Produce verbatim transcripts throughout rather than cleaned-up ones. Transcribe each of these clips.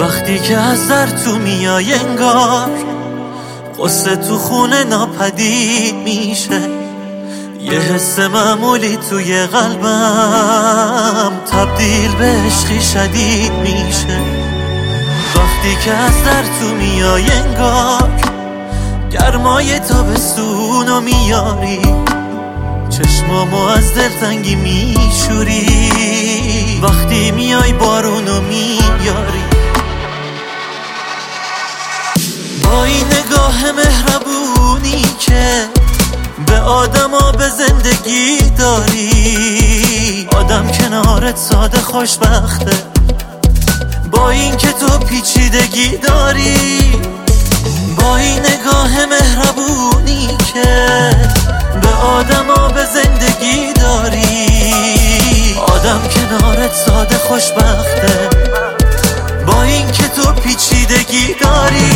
وقتی که از در تو میای انگار قصه تو خونه ناپدید میشه، یه حس معمولی توی قلبم تبدیل به عشقی شدید میشه. وقتی که از در تو میای انگار گرمای تابستونو میاری، چشمامو از دلتنگی میشوری، وقتی میای بارونو میاری. با این نگاه مهربونی که به آدما به زندگی داری، آدم کنارت ساده خوشبخته. با این که تو پیچیدگی داری، با این نگاه مهربونی که به آدما به زندگی داری، آدم کنارت ساده خوشبخته. با این که تو پیچیدگی داری.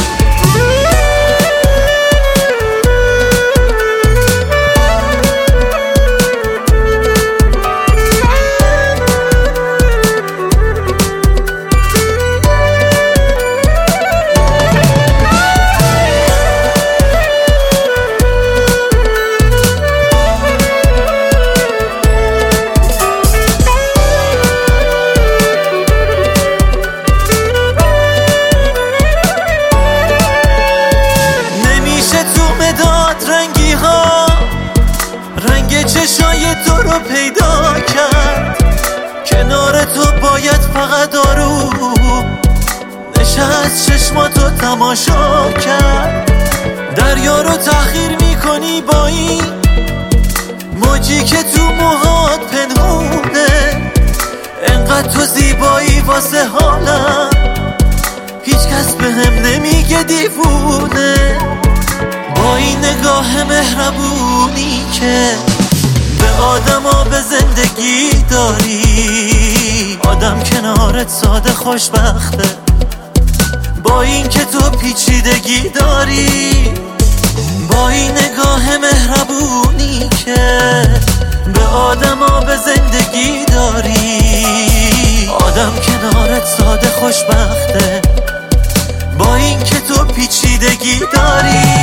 چشای تو رو پیدا کرد، کنار تو باید فقط آروم نشست چشماتو تماشا کرد. دریا رو تأخیر میکنی با این موجی که تو موهات پنهونه، انقدر تو زیبایی واسه حالم هیچ کس به هم نمیگه دیوونه. با این نگاه مهربونی که به آدما به زندگی داری، آدم کنارت ساده خوشبخته. با این که تو پیچیدگی داری، با این نگاه مهربونی که به آدما به زندگی داری، آدم کنارت ساده خوشبخته. با این که تو پیچیدگی داری.